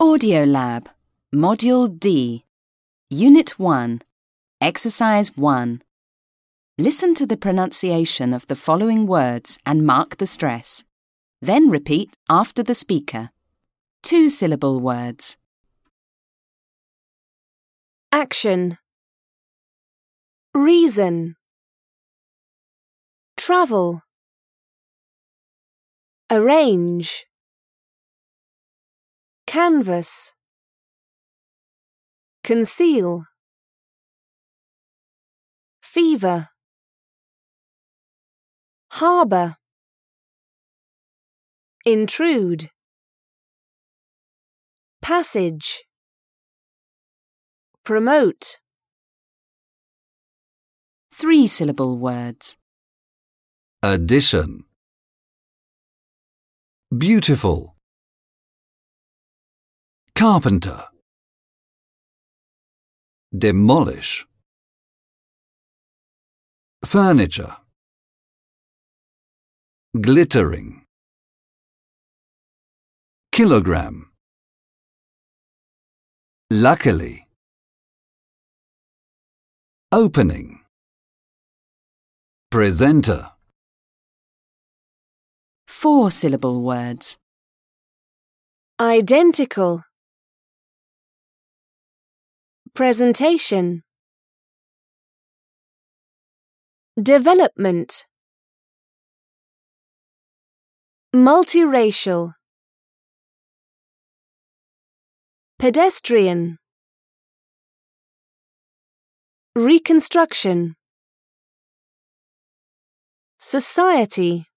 Audiolab, Module D, Unit 1, Exercise 1. Listen to the pronunciation of the following words and mark the stress. Then repeat after the speaker. 2-syllable words. Action. Reason. Travel. Arrange. Canvas. Conceal. Fever. Harbour. Intrude. Passage. Promote. 3-syllable words. Addition. Beautiful. Carpenter. Demolish. Furniture. Glittering. Kilogram. Luckily. Opening. Presenter. 4-syllable words. Identical. Presentation. Development. Multiracial. Pedestrian. Reconstruction. Society.